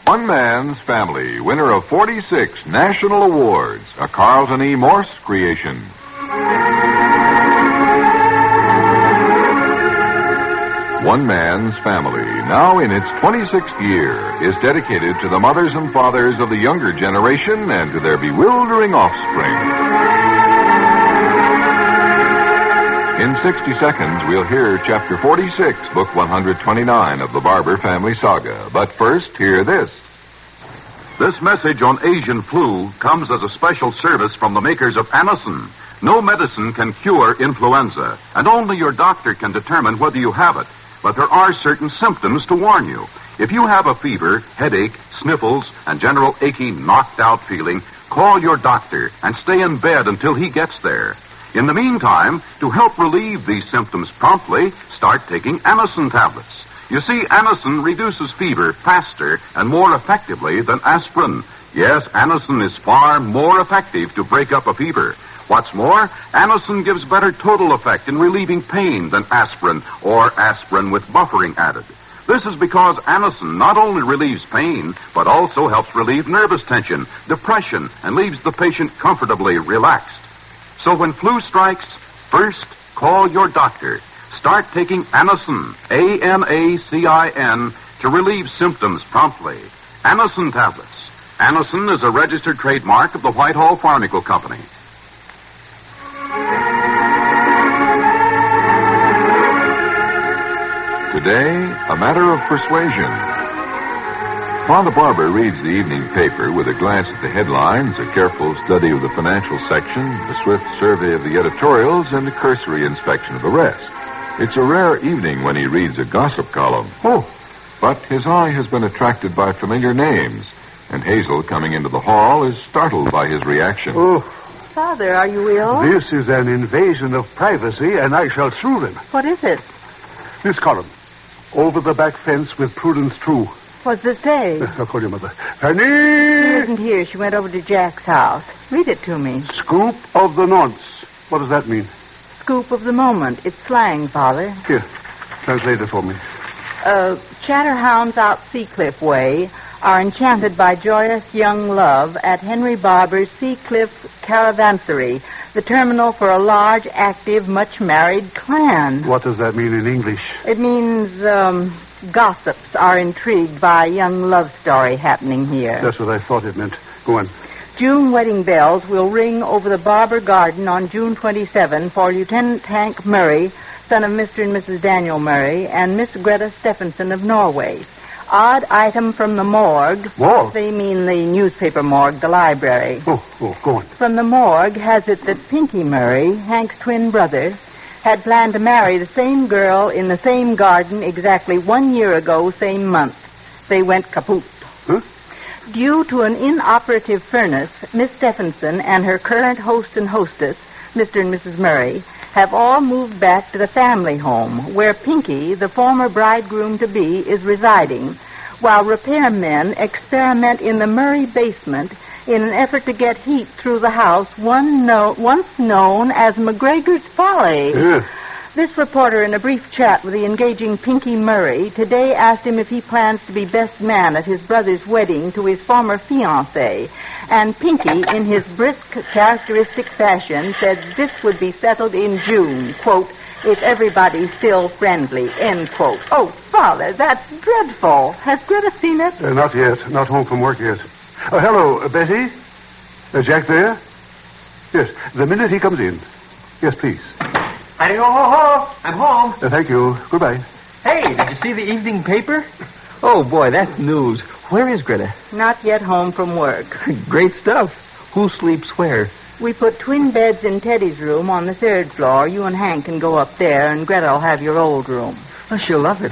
One Man's Family, winner of 46 national awards, a Carlton E. Morse creation. One Man's Family, now in its 26th year, is dedicated to the mothers and fathers of the younger generation and to their bewildering offspring. In 60 seconds, we'll hear Chapter 46, Book 129 of the Barber Family Saga. But first, hear this. This message on Asian flu comes as a special service from the makers of Anacin. No medicine can cure influenza, and only your doctor can determine whether you have it. But there are certain symptoms to warn you. If you have a fever, headache, sniffles, and general achy, knocked-out feeling, call your doctor and stay in bed until he gets there. In the meantime, to help relieve these symptoms promptly, start taking Anacin tablets. You see, Anacin reduces fever faster and more effectively than aspirin. Yes, Anacin is far more effective to break up a fever. What's more, Anacin gives better total effect in relieving pain than aspirin or aspirin with buffering added. This is because Anacin not only relieves pain, but also helps relieve nervous tension, depression, and leaves the patient comfortably relaxed. So when flu strikes, first call your doctor. Start taking Anacin, A-N-A-C-I-N, to relieve symptoms promptly. Anacin tablets. Anacin is a registered trademark of the Whitehall Pharmaceutical Company. Today, a matter of persuasion. Father Barber reads the evening paper with a glance at the headlines, a careful study of the financial section, a swift survey of the editorials, and a cursory inspection of the rest. It's a rare evening when he reads a gossip column. But his eye has been attracted by familiar names, and Hazel, coming into the hall, is startled by his reaction. Father, are you ill? This is an invasion of privacy, and I shall sue them. What is it? This column. Over the back fence with Prudence True. What's it say? I'll call your mother. Penny! She isn't here. She went over to Jack's house. Read it to me. Scoop of the nonce. What does that mean? Scoop of the moment. It's slang, Father. Here, translate it for me. Chatterhounds out Seacliff Way are enchanted by joyous young love at Henry Barber's Seacliff Caravansary, the terminal for a large, active, much-married clan. What does that mean in English? It means, gossips are intrigued by a young love story happening here. That's what I thought it meant. Go on. June wedding bells will ring over the Barber Garden on June 27 for Lieutenant Hank Murray, son of Mr. and Mrs. Daniel Murray, and Miss Greta Stephenson of Norway. Odd item from the morgue. Morgue? They mean the newspaper morgue, the library. Oh, go on. From the morgue has it that Pinky Murray, Hank's twin brother, had planned to marry the same girl in the same garden exactly 1 year ago, same month. They went kaput. Huh? Due to an inoperative furnace, Miss Stephenson and her current host and hostess, Mr. and Mrs. Murray, have all moved back to the family home, where Pinky, the former bridegroom-to-be, is residing, while repairmen experiment in the Murray basement in an effort to get heat through the house once known as McGregor's Folly. Yeah. This reporter, in a brief chat with the engaging Pinky Murray, today asked him if he plans to be best man at his brother's wedding to his former fiancée. And Pinky, in his brisk, characteristic fashion, said this would be settled in June, quote, if everybody's still friendly, end quote. Oh, Father, that's dreadful. Has Greta seen it? Not yet. Not home from work yet. Hello, Betty? Jack there? Yes, the minute he comes in. Yes, please. Howdy-ho-ho-ho! I'm home. Thank you. Goodbye. Hey, did you see the evening paper? Oh, boy, that's news. Where is Greta? Not yet home from work. Great stuff. Who sleeps where? We put twin beds in Teddy's room on the 3rd floor. You and Hank can go up there, and Greta will have your old room. Oh, she'll love it.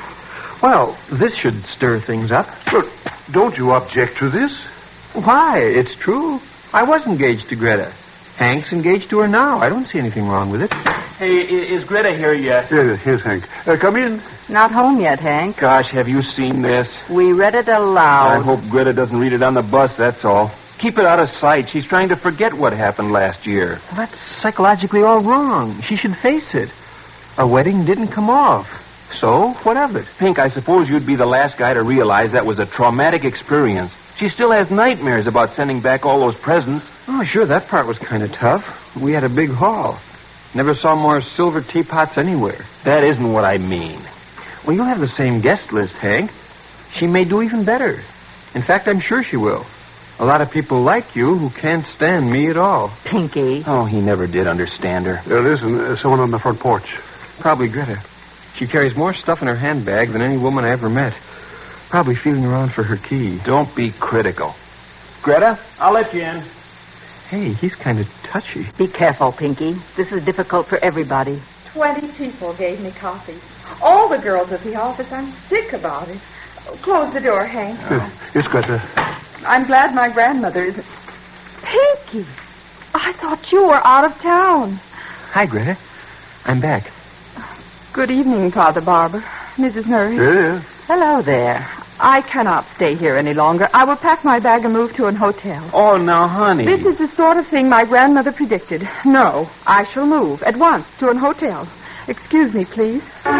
Well, this should stir things up. But don't you object to this? Why? It's true. I was engaged to Greta. Hank's engaged to her now. I don't see anything wrong with it. Hey, is Greta here yet? Yes, here's Hank. Come in. Not home yet, Hank. Gosh, have you seen this? We read it aloud. I hope Greta doesn't read it on the bus, that's all. Keep it out of sight. She's trying to forget what happened last year. Well, that's psychologically all wrong. She should face it. Our wedding didn't come off. So, what of it? Pink, I suppose you'd be the last guy to realize that was a traumatic experience. She still has nightmares about sending back all those presents. Oh, sure, that part was kind of tough. We had a big haul. Never saw more silver teapots anywhere. That isn't what I mean. Well, you'll have the same guest list, Hank. She may do even better. In fact, I'm sure she will. A lot of people like you who can't stand me at all. Pinky. Oh, he never did understand her. Listen, someone on the front porch. Probably Greta. She carries more stuff in her handbag than any woman I ever met. Probably feeling around for her key. Don't be critical. Greta, I'll let you in. Hey, he's kind of touchy. Be careful, Pinky. This is difficult for everybody. 20 people gave me coffee. All the girls at the office. I'm sick about it. Close the door, Hank. It's Greta. I'm glad my grandmother isn't... Pinky! I thought you were out of town. Hi, Greta. I'm back. Good evening, Father Barber. Mrs. Murray. Yeah. Hello there. I cannot stay here any longer. I will pack my bag and move to an hotel. Oh, now, honey. This is the sort of thing my grandmother predicted. No, I shall move at once to an hotel. Excuse me, please.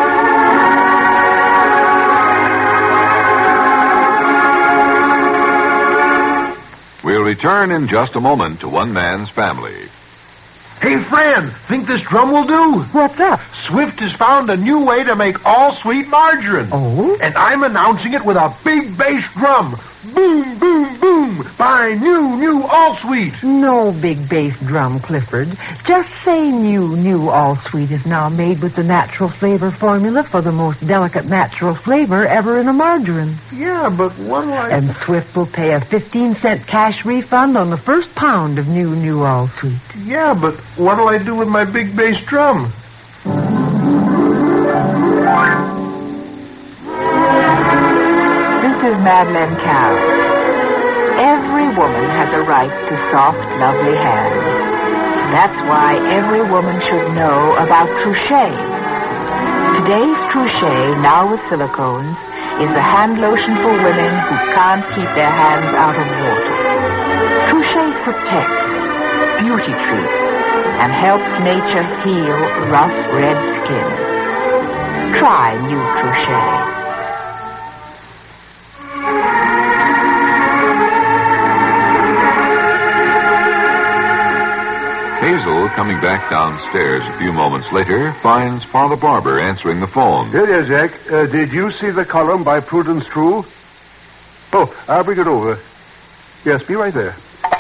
We'll return in just a moment to One Man's Family. Hey, Fran, think this drum will do? What's up? Swift has found a new way to make all-sweet margarine. Oh? And I'm announcing it with a big bass drum. Boom, boom, boom. Buy new all-sweet. No big bass drum, Clifford. Just say new all-sweet is now made with the natural flavor formula for the most delicate natural flavor ever in a margarine. Yeah, but what'll I... And Swift will pay a 15-cent cash refund on the first pound of new all-sweet. Yeah, but what'll I do with my big bass drum? This is Madeleine Carroll. Every woman has a right to soft, lovely hands. That's why every woman should know about Trouchet. Today's Trouchet, now with silicones, is the hand lotion for women who can't keep their hands out of water. Trouchet protects, beauty treats, and helps nature heal rough, red skin. Try new Trouchet. Hazel, coming back downstairs a few moments later, finds Father Barber answering the phone. Yeah, Jack. Did you see the column by Prudence True? Oh, I'll bring it over. Yes, be right there.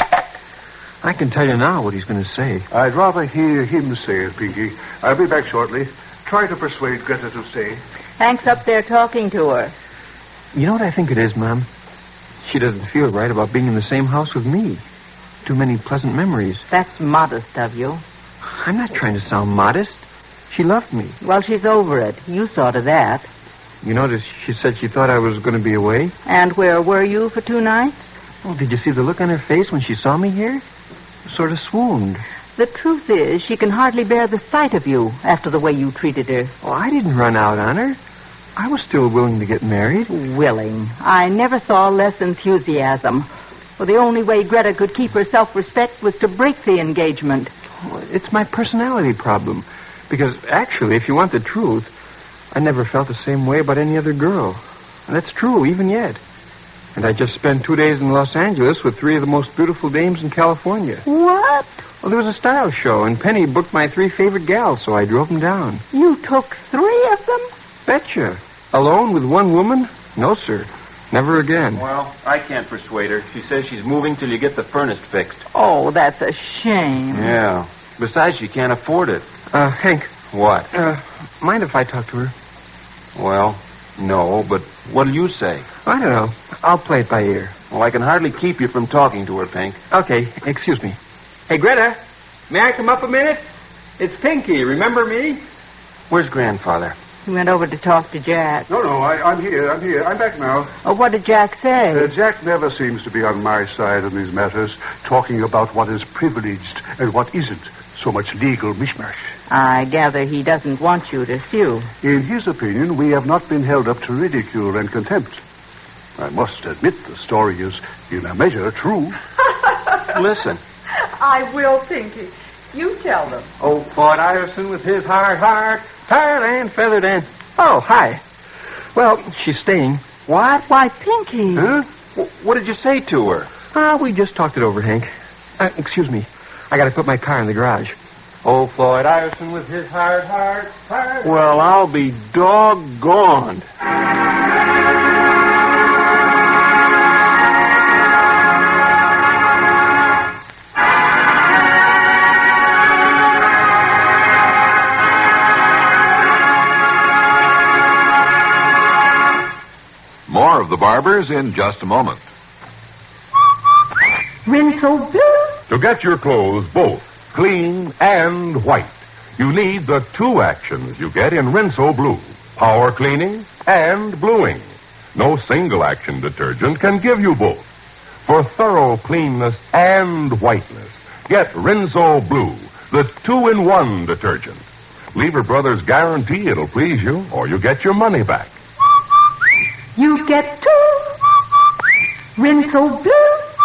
I can tell you now what he's going to say. I'd rather hear him say it, Pinky. I'll be back shortly. Try to persuade Greta to stay. Hank's up there talking to her. You know what I think it is, Mom? She doesn't feel right about being in the same house with me. Too many pleasant memories. That's modest of you. I'm not trying to sound modest. She loved me. Well, she's over it. You saw to that. You notice she said she thought I was going to be away? And where were you for 2 nights? Oh, did you see the look on her face when she saw me here? Sort of swooned. The truth is, she can hardly bear the sight of you after the way you treated her. Oh, I didn't run out on her. I was still willing to get married. Willing. I never saw less enthusiasm. Well, the only way Greta could keep her self-respect was to break the engagement. Oh, it's my personality problem. Because, actually, if you want the truth, I never felt the same way about any other girl. And that's true, even yet. And I just spent 2 days in Los Angeles with 3 of the most beautiful dames in California. What? Well, there was a style show, and Penny booked my 3 favorite gals, so I drove them down. You took 3 of them? Betcha. Alone with one woman? No, sir. Never again. Well, I can't persuade her. She says she's moving till you get the furnace fixed. Oh, that's a shame. Yeah. Besides, she can't afford it. Hank. What? Mind if I talk to her? Well, no, but what'll you say? I don't know. I'll play it by ear. Well, I can hardly keep you from talking to her, Pink. Okay, excuse me. Hey, Greta, may I come up a minute? It's Pinky, remember me? Where's Grandfather? He went over to talk to Jack. No, I'm here. I'm back now. Oh, what did Jack say? Jack never seems to be on my side in these matters, talking about what is privileged and what isn't. So much legal mishmash. I gather he doesn't want you to sue. In his opinion, we have not been held up to ridicule and contempt. I must admit the story is, in a measure, true. Listen. I will, Pinky. You tell them. Oh, Claude Iverson with his hard heart, tired and feathered and... Oh, hi. Well, she's staying. What? Why, Pinky. Huh? What did you say to her? We just talked it over, Hank. Excuse me. I gotta put my car in the garage. Old Floyd Iverson with his hard heart. Well, I'll be doggone. More of The Barbers in just a moment. Rinso Blue. To get your clothes both clean and white, you need the two actions you get in Rinso Blue. Power cleaning and bluing. No single action detergent can give you both. For thorough cleanness and whiteness, get Rinso Blue, the 2-in-1 detergent. Lever Brothers guarantee it'll please you, or you get your money back. You get two. Rinso Blue.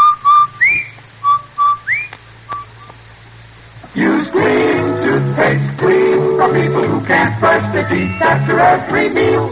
Use clean toothpaste, clean for people who can't brush their teeth after every meal.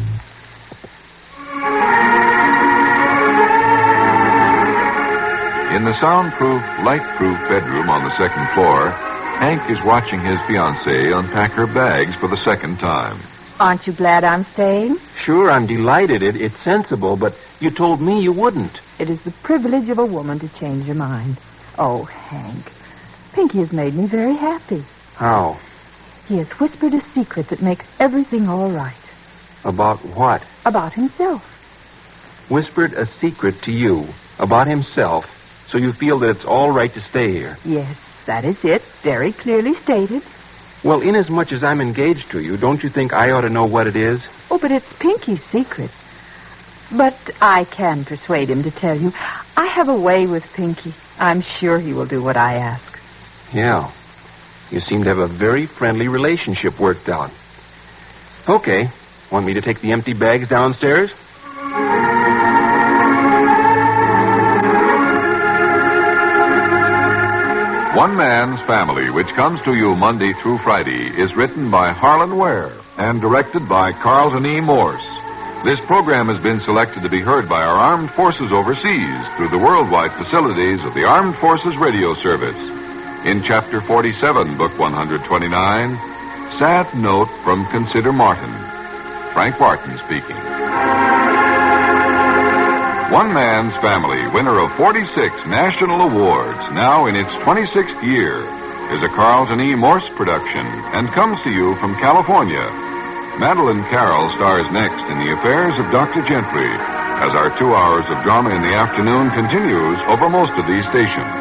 In the soundproof, light-proof bedroom on the second floor, Hank is watching his fiancée unpack her bags for the second time. Aren't you glad I'm staying? Sure, I'm delighted. It's sensible, but you told me you wouldn't. It is the privilege of a woman to change her mind. Oh, Hank, Pinky has made me very happy. How? He has whispered a secret that makes everything all right. About what? About himself. Whispered a secret to you about himself, so you feel that it's all right to stay here. Yes, that is it. Very clearly stated. Well, inasmuch as I'm engaged to you, don't you think I ought to know what it is? Oh, but it's Pinky's secret. But I can persuade him to tell you. I have a way with Pinky. I'm sure he will do what I ask. Yeah. You seem to have a very friendly relationship worked out. Okay. Want me to take the empty bags downstairs? One Man's Family, which comes to you Monday through Friday, is written by Harlan Ware and directed by Carlton E. Morse. This program has been selected to be heard by our armed forces overseas through the worldwide facilities of the Armed Forces Radio Service. In Chapter 47, Book 129, Sad Note from Consider Martin. Frank Barton speaking. One Man's Family, winner of 46 national awards, now in its 26th year, is a Carlton E. Morse production and comes to you from California. Madeline Carroll stars next in The Affairs of Dr. Gentry, as our 2 hours of drama in the afternoon continues over most of these stations.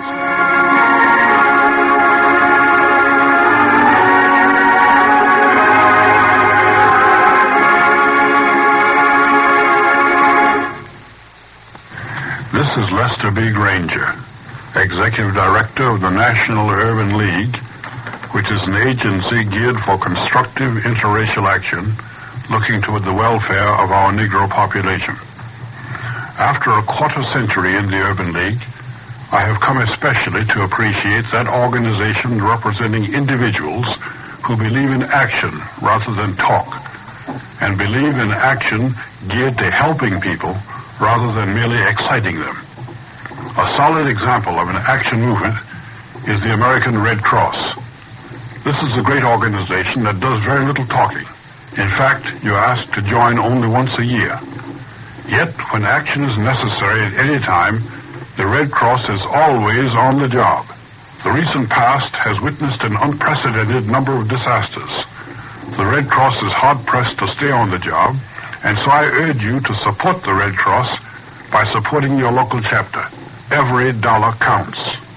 This is Lester B. Granger, Executive Director of the National Urban League, which is an agency geared for constructive interracial action looking toward the welfare of our Negro population. After a quarter century in the Urban League, I have come especially to appreciate that organization representing individuals who believe in action rather than talk, and believe in action geared to helping people rather than merely exciting them. A solid example of an action movement is the American Red Cross. This is a great organization that does very little talking. In fact, you're asked to join only once a year. Yet, when action is necessary at any time, the Red Cross is always on the job. The recent past has witnessed an unprecedented number of disasters. The Red Cross is hard-pressed to stay on the job, and so I urge you to support the Red Cross by supporting your local chapter. Every dollar counts.